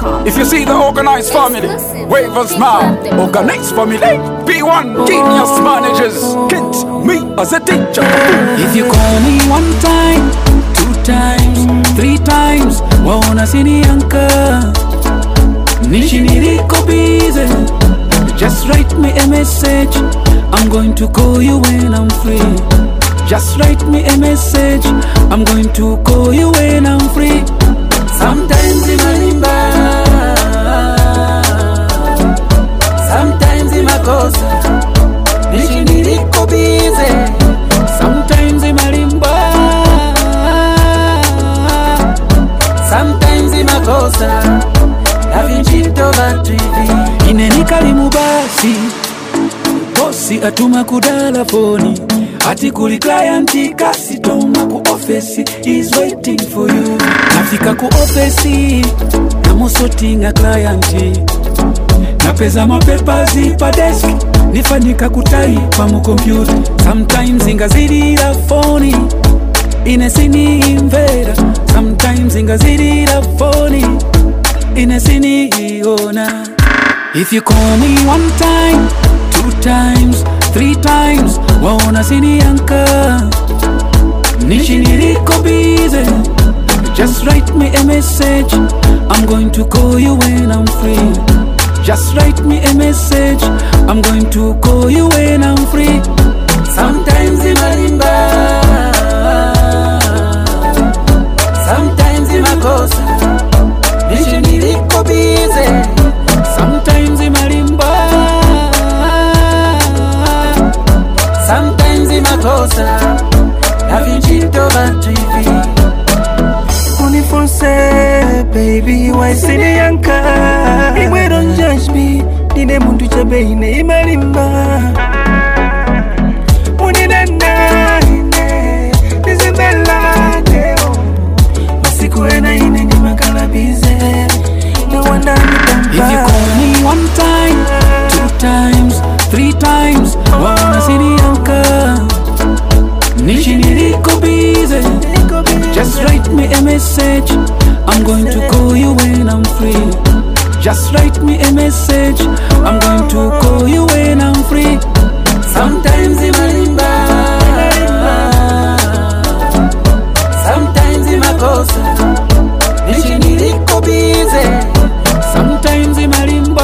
BeatStars.com. If you see the organized family, wave and smile. Organized family, P1 genius managers. Kids, me as a teacher. If you call me 1 time, 2 times, 3 times, waona sinianka, nishi niriko busy. Just write me a message, I'm going to call you when I'm free. Just write me a message, I'm going to call you when I'm free. Sometimes in malimba, sometimes in makosa, nishi niriko busy. Sometimes in malimba, sometimes in makosa, navinjito vatwivi. Inenikali mubasi, bosi atuma kudala phone. Ati kuli clienti kasi toma ku office is waiting for you. Nafika ku office namo sorting a clienti. Napeza mapepazi pa desk nifanyika kutaipa mu computer. Sometimes ingazidira phone inesini invera. Sometimes ingazidira phone inesini iona. If you call me 1 time, 2 times, 3 times, waona sinianka, nishi niriko busy. Just write me a message, I'm going to call you when I'm free. Just write me a message, I'm going to call you when I'm free. Sometimes in malimba, sometimes in makosa, nishi niriko busy. Sometimes in malimba, sometimes in makosa, navinjito vatwivi. Unifonse, baby, why sini yanka? Iwe don't judge me, nine mundu chabeine imalimba. Uninena ine, nizibela deo. Masiku ena ine ni makala bize, no wonder ni If you call me 1 time, 2 times, 3 times, waona sinianka, nishi niriko busy. Just write me a message, I'm going to call you when I'm free. Just write me a message, I'm going to call you when I'm free. Sometimes in malimba, sometimes in makosa, nishi niriko busy. Sometimes in malimba,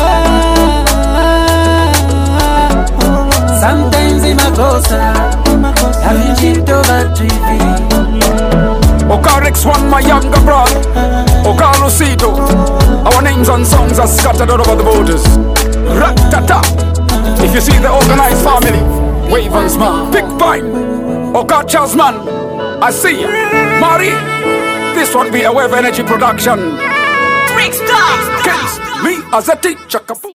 sometimes in makosa, navinjito vatwivi. Okarix one, my younger brother. Okalucido. Our names and songs are scattered all over the borders. Rat-ta-ta. If you see the organized family, wave and smile. Big Pine. Oka Charlesman. I see you. Mari. This one be a Wave Energy production. BeatStars.com. Kids, me as a teacher.